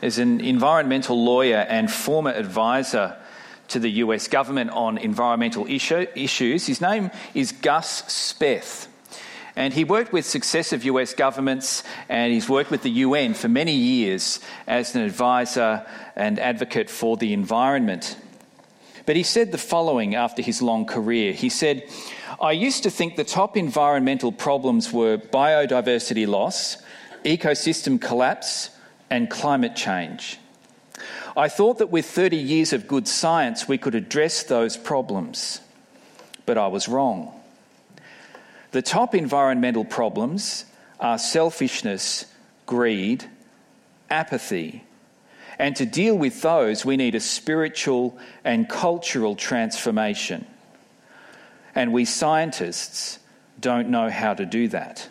is an environmental lawyer and former advisor to the US government on environmental issues. His name is Gus Speth. And he worked with successive US governments, and he's worked with the UN for many years as an advisor and advocate for the environment. But he said the following after his long career. He said, "I used to think the top environmental problems were biodiversity loss, ecosystem collapse, and climate change. I thought that with 30 years of good science we could address those problems. But I was wrong. The top environmental problems are selfishness, greed, apathy. And to deal with those, we need a spiritual and cultural transformation. And we scientists don't know how to do that."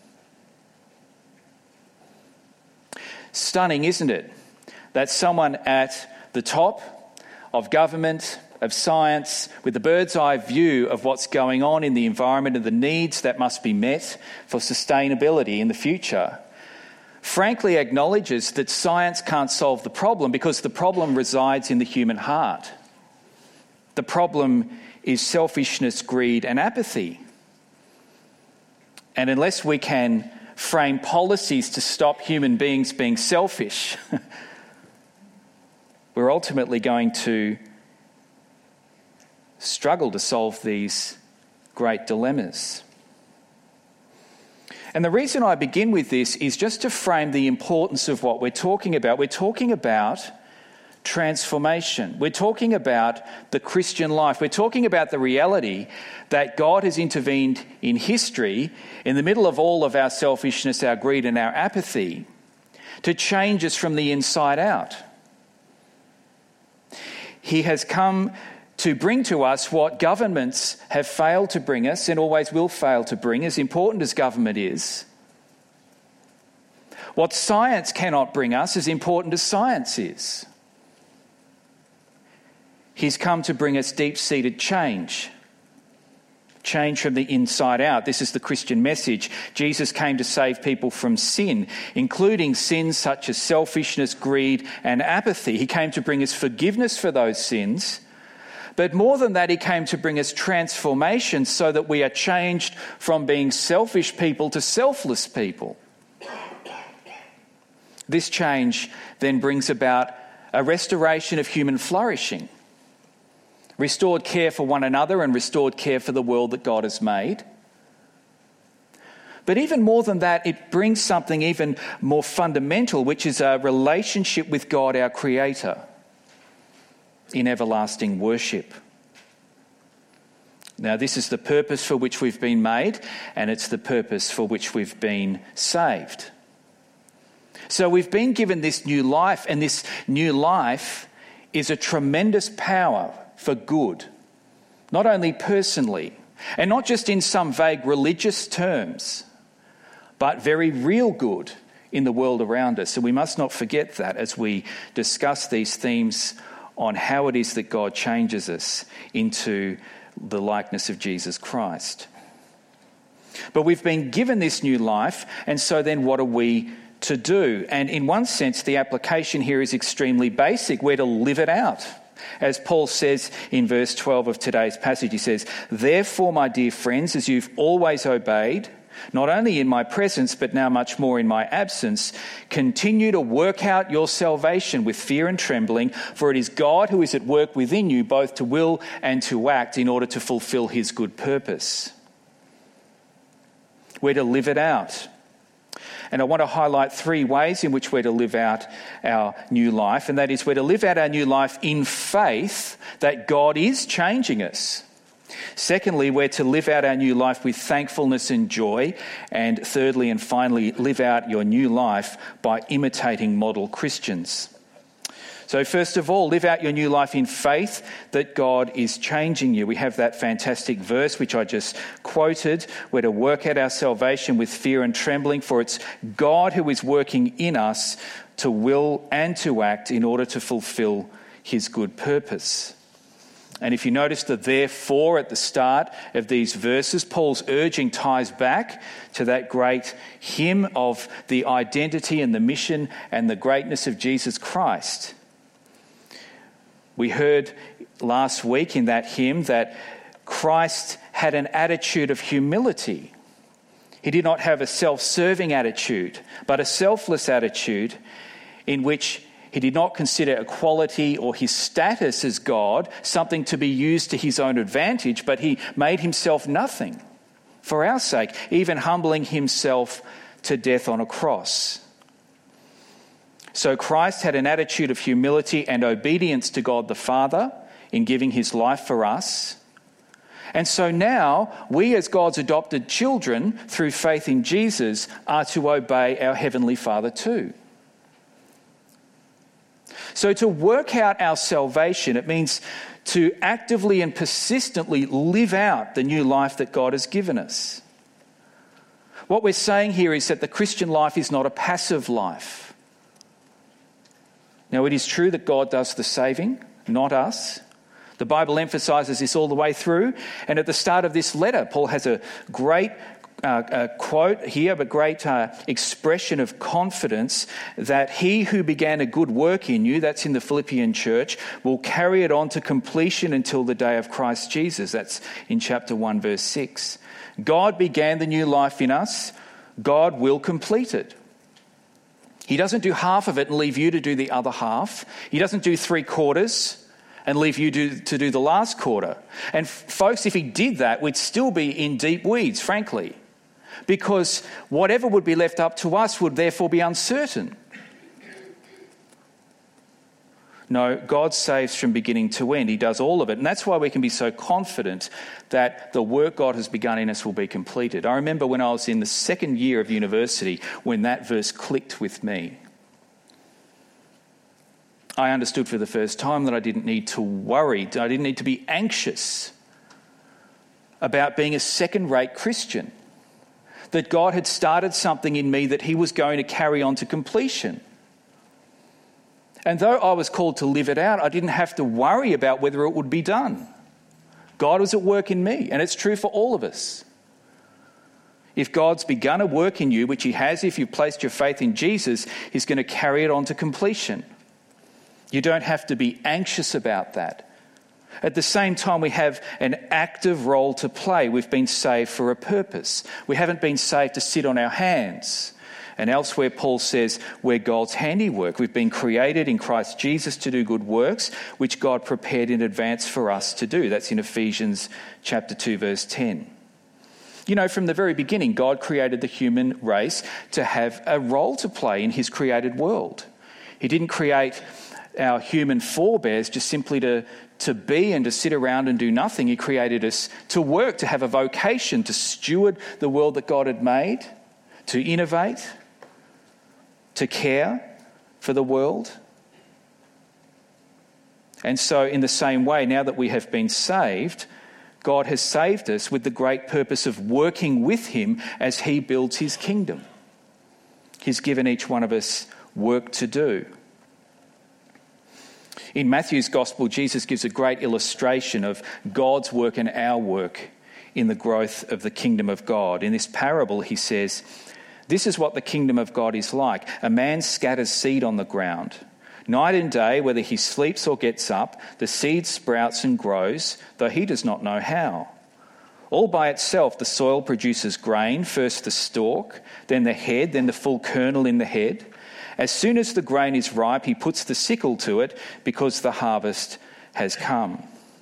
Stunning, isn't it? That someone at the top of government, of science, with the bird's eye view of what's going on in the environment and the needs that must be met for sustainability in the future, frankly acknowledges that science can't solve the problem because the problem resides in the human heart. The problem is selfishness, greed, and apathy. And unless we can frame policies to stop human beings being selfish, we're ultimately going to struggle to solve these great dilemmas. And the reason I begin with this is just to frame the importance of what we're talking about. We're talking about transformation. We're talking about the Christian life. We're talking about the reality that God has intervened in history in the middle of all of our selfishness, our greed, and our apathy to change us from the inside out. He has come to bring to us what governments have failed to bring us and always will fail to bring, as important as government is. What science cannot bring us, as important as science is. He's come to bring us deep-seated change. Change from the inside out. This is the Christian message. Jesus came to save people from sin, including sins such as selfishness, greed, and apathy. He came to bring us forgiveness for those sins. But more than that, he came to bring us transformation so that we are changed from being selfish people to selfless people. This change then brings about a restoration of human flourishing, restored care for one another and restored care for the world that God has made. But even more than that, it brings something even more fundamental, which is a relationship with God, our Creator, in everlasting worship. Now, this is the purpose for which we've been made, and it's the purpose for which we've been saved. So we've been given this new life, and this new life is a tremendous power for good, not only personally, and not just in some vague religious terms, but very real good in the world around us. So we must not forget that as we discuss these themes on how it is that God changes us into the likeness of Jesus Christ. But we've been given this new life, and so then what are we to do? And in one sense, the application here is extremely basic. We're to live it out. As Paul says in verse 12 of today's passage, he says, "Therefore, my dear friends, as you've always obeyed, not only in my presence, but now much more in my absence, continue to work out your salvation with fear and trembling, for it is God who is at work within you, both to will and to act in order to fulfill his good purpose." We're to live it out. And I want to highlight 3 ways in which we're to live out our new life, and that is we're to live out our new life in faith that God is changing us. Secondly, we're to live out our new life with thankfulness and joy. And thirdly and finally, live out your new life by imitating model Christians. So first of all, live out your new life in faith that God is changing you. We have that fantastic verse which I just quoted. We're to work out our salvation with fear and trembling, for it's God who is working in us to will and to act in order to fulfill his good purpose. And if you notice the therefore at the start of these verses, Paul's urging ties back to that great hymn of the identity and the mission and the greatness of Jesus Christ. We heard last week in that hymn that Christ had an attitude of humility. He did not have a self-serving attitude, but a selfless attitude in which he did not consider equality or his status as God something to be used to his own advantage, but he made himself nothing for our sake, even humbling himself to death on a cross. So Christ had an attitude of humility and obedience to God the Father in giving his life for us. And so now we, as God's adopted children through faith in Jesus, are to obey our Heavenly Father too. So to work out our salvation, it means to actively and persistently live out the new life that God has given us. What we're saying here is that the Christian life is not a passive life. Now, it is true that God does the saving, not us. The Bible emphasises this all the way through. And at the start of this letter, Paul has a great quote here, but great expression of confidence that he who began a good work in you, that's in the Philippian church, will carry it on to completion until the day of Christ Jesus. That's in chapter 1, verse 6. God began the new life in us. God will complete it. He doesn't do half of it and leave you to do the other half. He doesn't do 3/4 and leave you to do the last quarter. And folks, if he did that, we'd still be in deep weeds, frankly, because whatever would be left up to us would therefore be uncertain. No, God saves from beginning to end. He does all of it. And that's why we can be so confident that the work God has begun in us will be completed. I remember when I was in the second year of university when that verse clicked with me. I understood for the first time that I didn't need to worry, I didn't need to be anxious about being a second-rate Christian, that God had started something in me that he was going to carry on to completion. And though I was called to live it out, I didn't have to worry about whether it would be done. God was at work in me, and it's true for all of us. If God's begun a work in you, which he has if you've placed your faith in Jesus, he's going to carry it on to completion. You don't have to be anxious about that. At the same time, we have an active role to play. We've been saved for a purpose. We haven't been saved to sit on our hands. And elsewhere, Paul says we're God's handiwork. We've been created in Christ Jesus to do good works, which God prepared in advance for us to do. That's in Ephesians chapter 2, verse 10. You know, from the very beginning, God created the human race to have a role to play in his created world. He didn't create our human forebears just simply to be and to sit around and do nothing. He created us to work, to have a vocation, to steward the world that God had made, to innovate, to care for the world. And so in the same way, now that we have been saved, God has saved us with the great purpose of working with him as he builds his kingdom. He's given each one of us work to do. In Matthew's Gospel, Jesus gives a great illustration of God's work and our work in the growth of the kingdom of God. In this parable, he says, "This is what the kingdom of God is like. A man scatters seed on the ground. Night and day, whether he sleeps or gets up, the seed sprouts and grows, though he does not know how. All by itself, the soil produces grain, first the stalk, then the head, then the full kernel in the head. As soon as the grain is ripe, he puts the sickle to it because the harvest has come."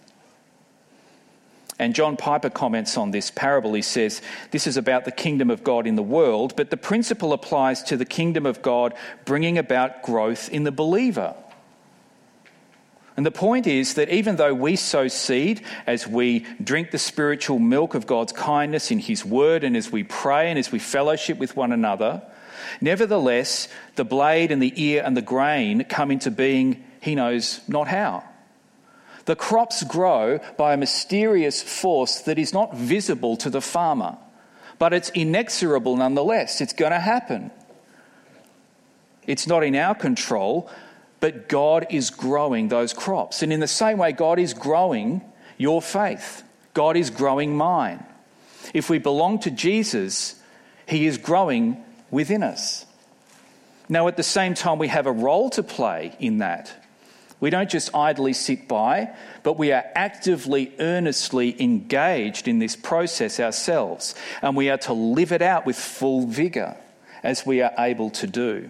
And John Piper comments on this parable. He says, this is about the kingdom of God in the world, but the principle applies to the kingdom of God bringing about growth in the believer. And the point is that even though we sow seed as we drink the spiritual milk of God's kindness in his word and as we pray and as we fellowship with one another, nevertheless, the blade and the ear and the grain come into being, he knows not how. The crops grow by a mysterious force that is not visible to the farmer, but it's inexorable nonetheless. It's going to happen. It's not in our control, but God is growing those crops. And in the same way, God is growing your faith. God is growing mine. If we belong to Jesus, he is growing within us. Now, at the same time, we have a role to play in that. We don't just idly sit by, but we are actively, earnestly engaged in this process ourselves, and we are to live it out with full vigour as we are able to do.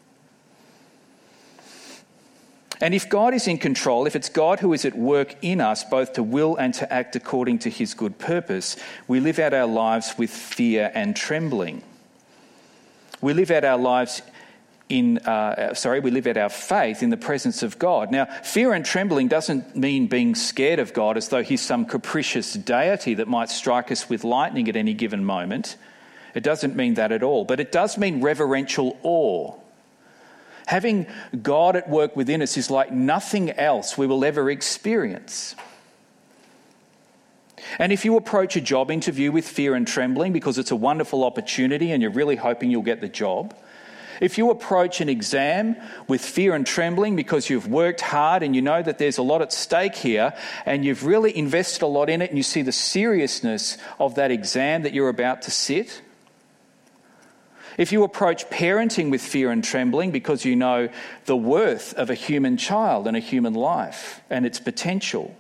And if God is in control, if it's God who is at work in us both to will and to act according to his good purpose, we live out our lives with fear and trembling. We live out our lives we live out our faith in the presence of God. Now, fear and trembling doesn't mean being scared of God as though he's some capricious deity that might strike us with lightning at any given moment. It doesn't mean that at all, but it does mean reverential awe. Having God at work within us is like nothing else we will ever experience. And if you approach a job interview with fear and trembling because it's a wonderful opportunity and you're really hoping you'll get the job, if you approach an exam with fear and trembling because you've worked hard and you know that there's a lot at stake here and you've really invested a lot in it and you see the seriousness of that exam that you're about to sit, if you approach parenting with fear and trembling because you know the worth of a human child and a human life and its potential,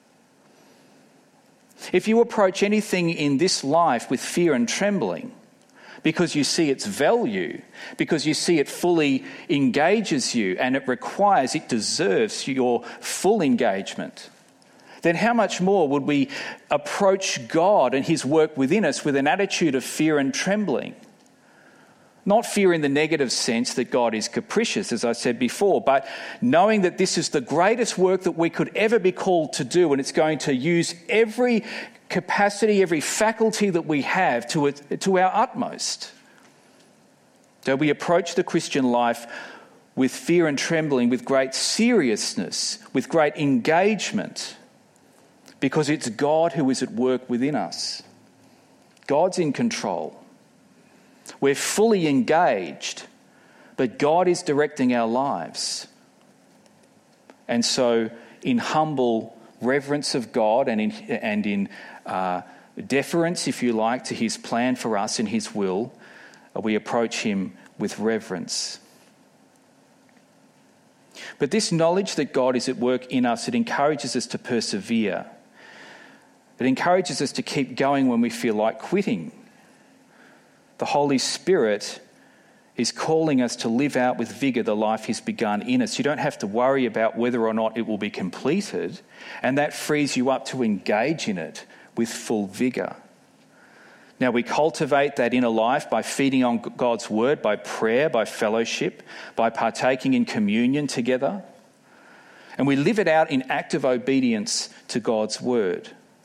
if you approach anything in this life with fear and trembling because you see its value, because you see it fully engages you and it deserves your full engagement, then how much more would we approach God and his work within us with an attitude of fear and trembling? Not fear in the negative sense that God is capricious, as I said before, but knowing that this is the greatest work that we could ever be called to do, and it's going to use every capacity, every faculty that we have to our utmost. So we approach the Christian life with fear and trembling, with great seriousness, with great engagement, because it's God who is at work within us. God's in control. We're fully engaged, but God is directing our lives. And so in humble reverence of God and in deference, if you like, to his plan for us and his will, we approach him with reverence. But this knowledge that God is at work in us, it encourages us to persevere. It encourages us to keep going when we feel like quitting. The Holy Spirit is calling us to live out with vigour the life he's begun in us. You don't have to worry about whether or not it will be completed, and that frees you up to engage in it with full vigour. Now, we cultivate that inner life by feeding on God's word, by prayer, by fellowship, by partaking in communion together. And we live it out in active obedience to God's word.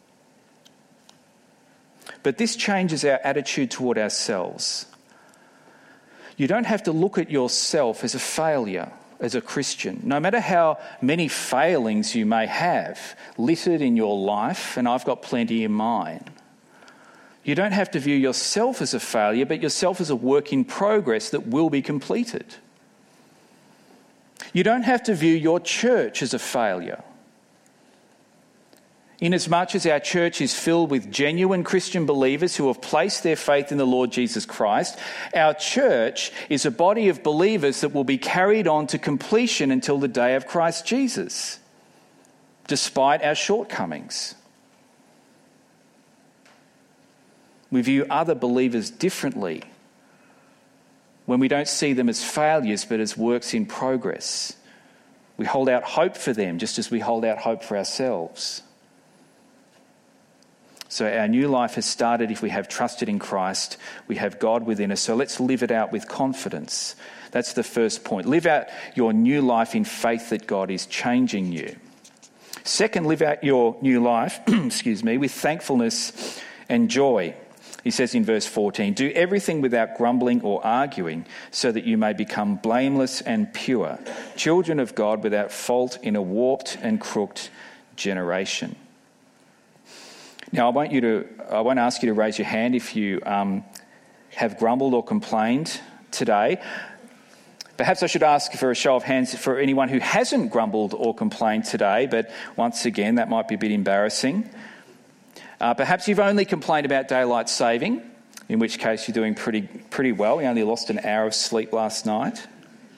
But this changes our attitude toward ourselves. You don't have to look at yourself as a failure as a Christian. No matter how many failings you may have littered in your life, and I've got plenty in mine, you don't have to view yourself as a failure, but yourself as a work in progress that will be completed. You don't have to view your church as a failure. Inasmuch as our church is filled with genuine Christian believers who have placed their faith in the Lord Jesus Christ, our church is a body of believers that will be carried on to completion until the day of Christ Jesus, despite our shortcomings. We view other believers differently when we don't see them as failures but as works in progress. We hold out hope for them just as we hold out hope for ourselves. So our new life has started if we have trusted in Christ. We have God within us. So let's live it out with confidence. That's the first point. Live out your new life in faith that God is changing you. Second, live out your new life, with thankfulness and joy. He says in verse 14, do everything without grumbling or arguing, so that you may become blameless and pure, children of God without fault in a warped and crooked generation. Now, I won't ask you to raise your hand if you have grumbled or complained today. Perhaps I should ask for a show of hands for anyone who hasn't grumbled or complained today, but once again, that might be a bit embarrassing. Perhaps you've only complained about daylight saving, in which case you're doing pretty well. You only lost an hour of sleep last night.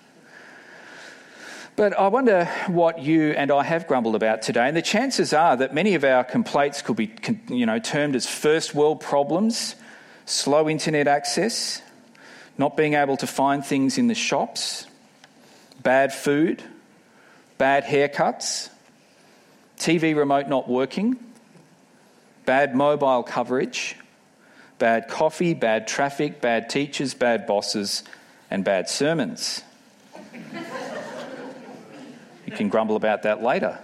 But I wonder what you and I have grumbled about today. And the chances are that many of our complaints could be, termed as first world problems, slow internet access, not being able to find things in the shops, bad food, bad haircuts, TV remote not working, bad mobile coverage, bad coffee, bad traffic, bad teachers, bad bosses, and bad sermons. You can grumble about that later.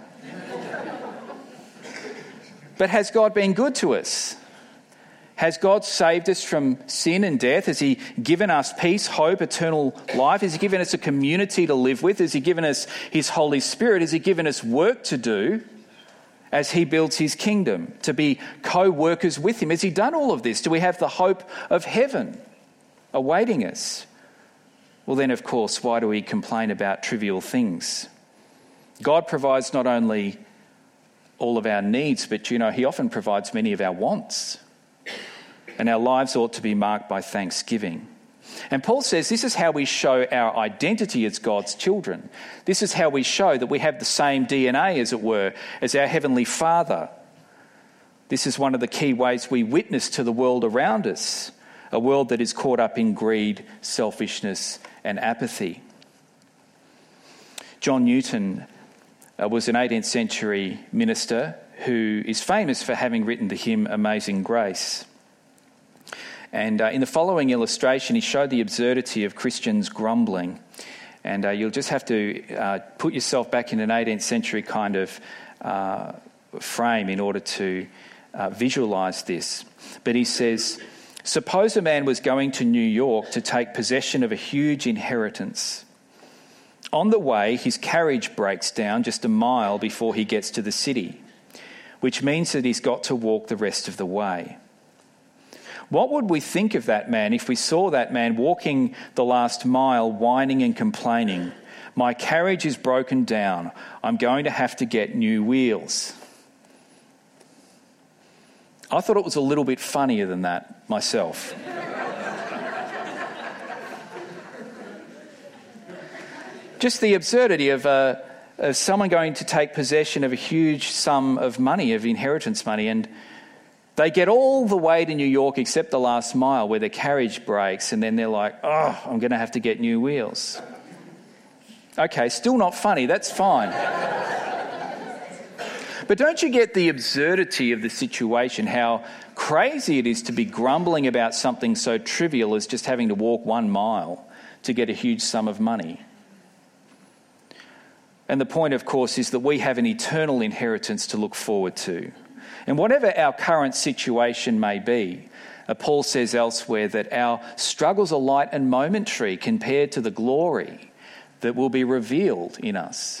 But has God been good to us? Has God saved us from sin and death? Has he given us peace, hope, eternal life? Has he given us a community to live with? Has he given us his Holy Spirit? Has he given us work to do as he builds his kingdom, to be co-workers with him? Has he done all of this? Do we have the hope of heaven awaiting us? Well, then, of course, why do we complain about trivial things? God provides not only all of our needs, but, he often provides many of our wants. And our lives ought to be marked by thanksgiving. And Paul says this is how we show our identity as God's children. This is how we show that we have the same DNA, as it were, as our Heavenly Father. This is one of the key ways we witness to the world around us, a world that is caught up in greed, selfishness, and apathy. John Newton was an 18th century minister who is famous for having written the hymn Amazing Grace. And in the following illustration, he showed the absurdity of Christians grumbling. And you'll just have to put yourself back in an 18th century kind of frame in order to visualise this. But he says, suppose a man was going to New York to take possession of a huge inheritance. On the way, his carriage breaks down just a mile before he gets to the city, which means that he's got to walk the rest of the way. What would we think of that man if we saw that man walking the last mile, whining and complaining? My carriage is broken down. I'm going to have to get new wheels. I thought it was a little bit funnier than that myself. Just the absurdity of someone going to take possession of a huge sum of money, of inheritance money, and they get all the way to New York except the last mile where their carriage breaks, and then they're like, oh, I'm going to have to get new wheels. Okay, still not funny, that's fine. But don't you get the absurdity of the situation, how crazy it is to be grumbling about something so trivial as just having to walk 1 mile to get a huge sum of money? And the point, of course, is that we have an eternal inheritance to look forward to. And whatever our current situation may be, Paul says elsewhere that our struggles are light and momentary compared to the glory that will be revealed in us.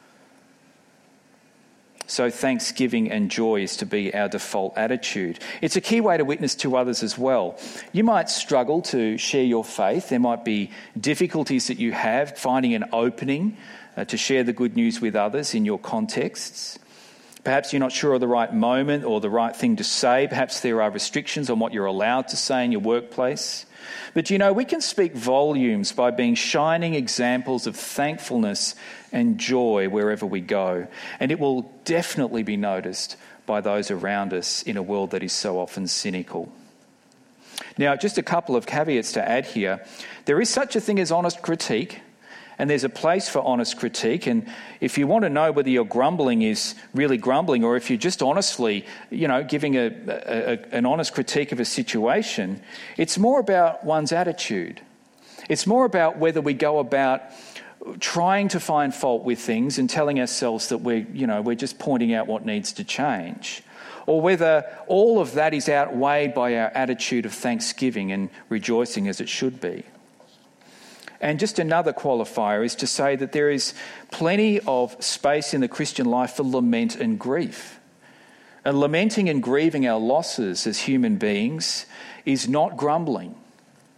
So thanksgiving and joy is to be our default attitude. It's a key way to witness to others as well. You might struggle to share your faith. There might be difficulties that you have finding an opening to share the good news with others in your contexts. Perhaps you're not sure of the right moment or the right thing to say. Perhaps there are restrictions on what you're allowed to say in your workplace. But we can speak volumes by being shining examples of thankfulness and joy wherever we go. And it will definitely be noticed by those around us in a world that is so often cynical. Now, just a couple of caveats to add here. There is such a thing as honest critique. And there's a place for honest critique. And if you want to know whether your grumbling is really grumbling or if you're just honestly, giving an honest critique of a situation, it's more about one's attitude. It's more about whether we go about trying to find fault with things and telling ourselves that we're just pointing out what needs to change, or whether all of that is outweighed by our attitude of thanksgiving and rejoicing as it should be. And just another qualifier is to say that there is plenty of space in the Christian life for lament and grief. And lamenting and grieving our losses as human beings is not grumbling.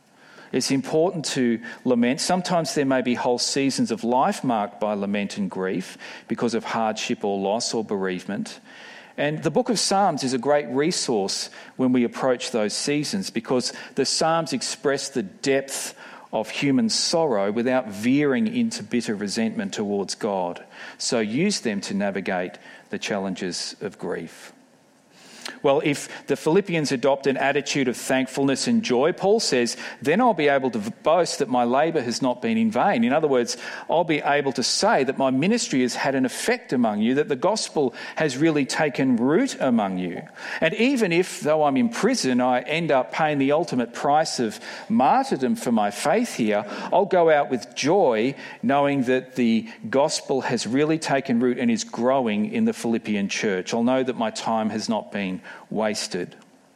It's important to lament. Sometimes there may be whole seasons of life marked by lament and grief because of hardship or loss or bereavement. And the book of Psalms is a great resource when we approach those seasons, because the Psalms express the depth of human sorrow without veering into bitter resentment towards God. So use them to navigate the challenges of grief. Well, if the Philippians adopt an attitude of thankfulness and joy, Paul says, then I'll be able to boast that my labour has not been in vain. In other words, I'll be able to say that my ministry has had an effect among you, that the gospel has really taken root among you. And even if, though I'm in prison, I end up paying the ultimate price of martyrdom for my faith here, I'll go out with joy knowing that the gospel has really taken root and is growing in the Philippian church. I'll know that my time has not been wasted.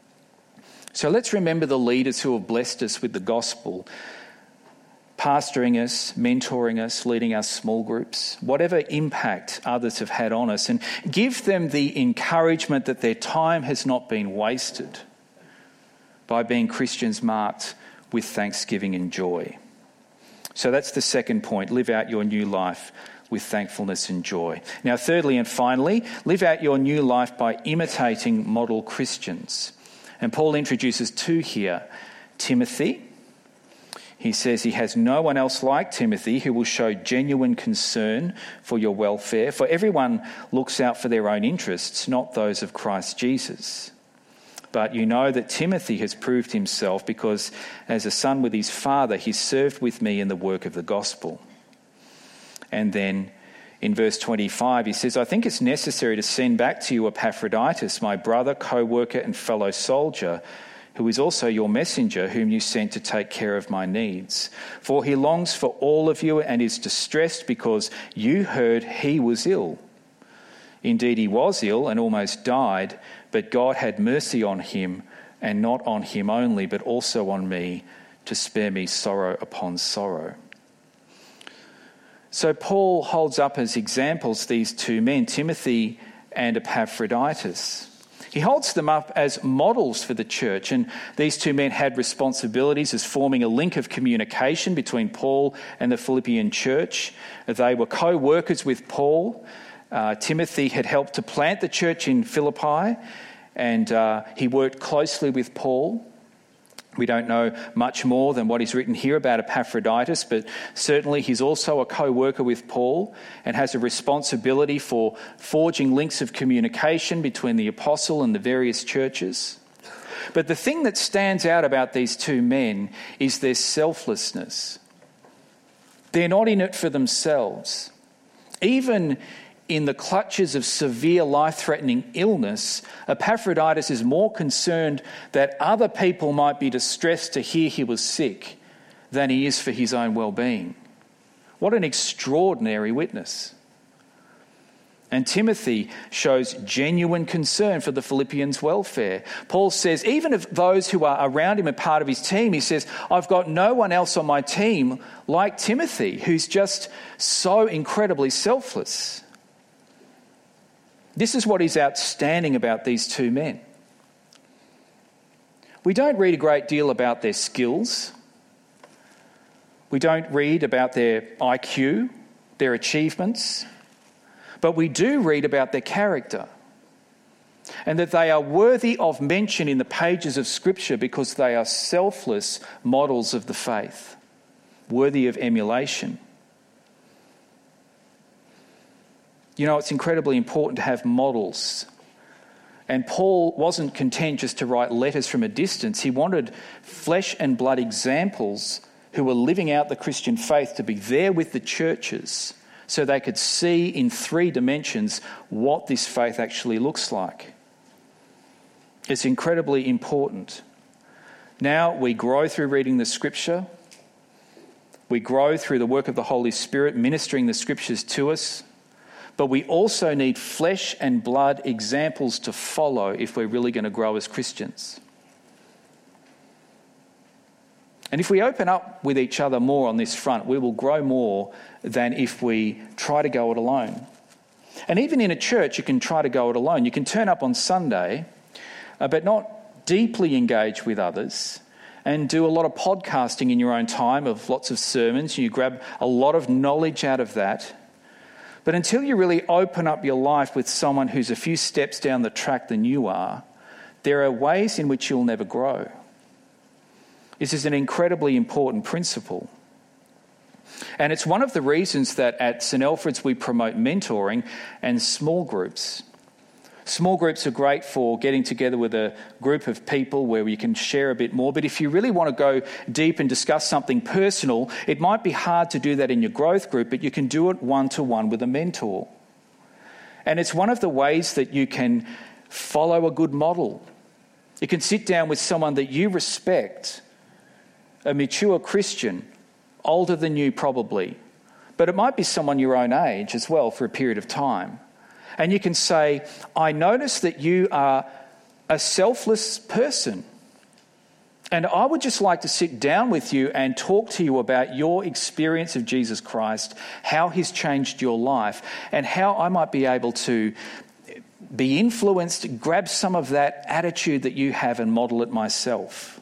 So let's remember the leaders who have blessed us with the gospel, pastoring us, mentoring us, leading our small groups, whatever impact others have had on us, and give them the encouragement that their time has not been wasted by being Christians marked with thanksgiving and joy. So that's the second point. Live out your new life with thankfulness and joy. Now, thirdly and finally, live out your new life by imitating model Christians. And Paul introduces two here. Timothy. He says he has no one else like Timothy who will show genuine concern for your welfare, for everyone looks out for their own interests, not those of Christ Jesus. But you know that Timothy has proved himself because as a son with his father, he served with me in the work of the gospel. And then in verse 25, he says, I think it's necessary to send back to you Epaphroditus, my brother, co-worker and fellow soldier, who is also your messenger, whom you sent to take care of my needs. For he longs for all of you and is distressed because you heard he was ill. Indeed, he was ill and almost died, but God had mercy on him, and not on him only, but also on me, to spare me sorrow upon sorrow. So Paul holds up as examples these two men, Timothy and Epaphroditus. He holds them up as models for the church, and these two men had responsibilities as forming a link of communication between Paul and the Philippian church. They were co-workers with Paul. Timothy had helped to plant the church in Philippi, and he worked closely with Paul. We don't know much more than what is written here about Epaphroditus, but certainly he's also a co-worker with Paul and has a responsibility for forging links of communication between the apostle and the various churches. But the thing that stands out about these two men is their selflessness. They're not in it for themselves. Even in the clutches of severe life-threatening illness, Epaphroditus is more concerned that other people might be distressed to hear he was sick than he is for his own well-being. What an extraordinary witness. And Timothy shows genuine concern for the Philippians' welfare. Paul says, even if those who are around him are part of his team, he says, I've got no one else on my team like Timothy, who's just so incredibly selfless. This is what is outstanding about these two men. We don't read a great deal about their skills. We don't read about their IQ, their achievements, but we do read about their character and that they are worthy of mention in the pages of Scripture because they are selfless models of the faith, worthy of emulation. You know, it's incredibly important to have models. And Paul wasn't content just to write letters from a distance. He wanted flesh and blood examples who were living out the Christian faith to be there with the churches so they could see in 3 dimensions what this faith actually looks like. It's incredibly important. Now we grow through reading the Scripture. We grow through the work of the Holy Spirit ministering the Scriptures to us. But we also need flesh and blood examples to follow if we're really going to grow as Christians. And if we open up with each other more on this front, we will grow more than if we try to go it alone. And even in a church, you can try to go it alone. You can turn up on Sunday, but not deeply engage with others, and do a lot of podcasting in your own time of lots of sermons. You grab a lot of knowledge out of that. But until you really open up your life with someone who's a few steps down the track than you are, there are ways in which you'll never grow. This is an incredibly important principle. And it's one of the reasons that at St Alfred's we promote mentoring and small groups. Small groups are great for getting together with a group of people where you can share a bit more. But if you really want to go deep and discuss something personal, it might be hard to do that in your growth group, but you can do it one-to-one with a mentor. And it's one of the ways that you can follow a good model. You can sit down with someone that you respect, a mature Christian, older than you probably, but it might be someone your own age as well for a period of time. And you can say, I notice that you are a selfless person. And I would just like to sit down with you and talk to you about your experience of Jesus Christ, how he's changed your life, and how I might be able to be influenced, grab some of that attitude that you have and model it myself.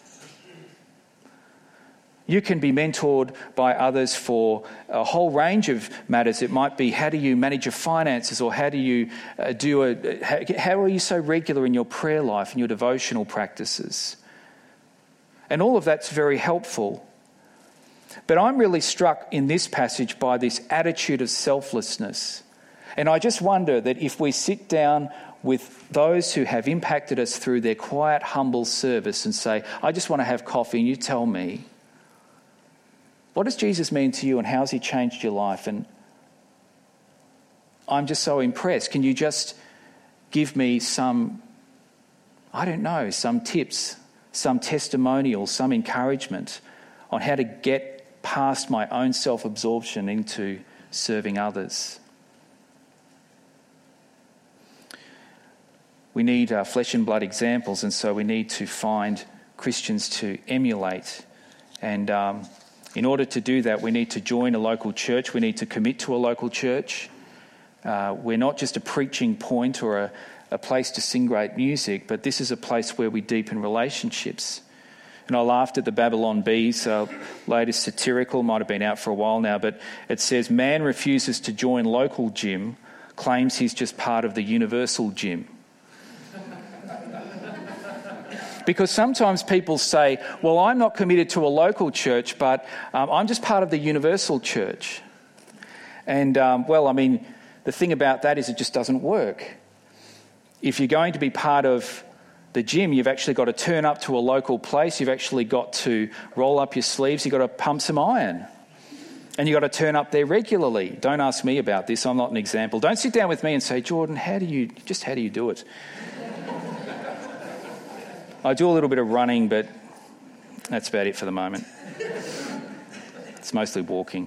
You can be mentored by others for a whole range of matters. It might be, how do you manage your finances, or how do you how are you so regular in your prayer life and your devotional practices? And all of that's very helpful. But I'm really struck in this passage by this attitude of selflessness. And I just wonder that if we sit down with those who have impacted us through their quiet, humble service and say, I just want to have coffee and you tell me, what does Jesus mean to you and how has he changed your life? And I'm just so impressed. Can you just give me some tips, some testimonial, some encouragement on how to get past my own self-absorption into serving others? We need flesh and blood examples, and so we need to find Christians to emulate. And in order to do that, we need to join a local church. We need to commit to a local church. We're not just a preaching point or a place to sing great music, but this is a place where we deepen relationships. And I laughed at the Babylon Bees' latest satirical, might have been out for a while now, but it says, man refuses to join local gym, claims he's just part of the universal gym. Because sometimes people say, well, I'm not committed to a local church, but I'm just part of the universal church. And, the thing about that is it just doesn't work. If you're going to be part of the gym, you've actually got to turn up to a local place. You've actually got to roll up your sleeves. You've got to pump some iron. And you've got to turn up there regularly. Don't ask me about this. I'm not an example. Don't sit down with me and say, Jordan, how do you do it? I do a little bit of running, but that's about it for the moment. It's mostly walking.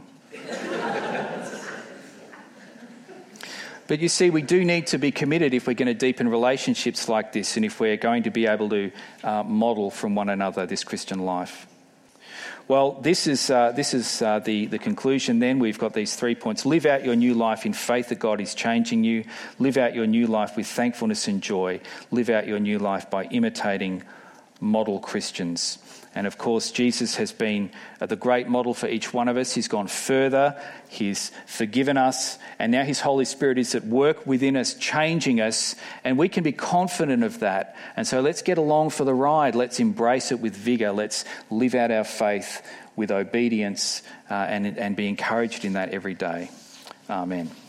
But you see, we do need to be committed if we're going to deepen relationships like this and if we're going to be able to model from one another this Christian life. Well, this is the conclusion then. We've got these 3 points. Live out your new life in faith that God is changing you. Live out your new life with thankfulness and joy. Live out your new life by imitating model Christians. And of course, Jesus has been the great model for each one of us. He's gone further. He's forgiven us. And now his Holy Spirit is at work within us, changing us. And we can be confident of that. And so let's get along for the ride. Let's embrace it with vigour. Let's live out our faith with obedience and be encouraged in that every day. Amen.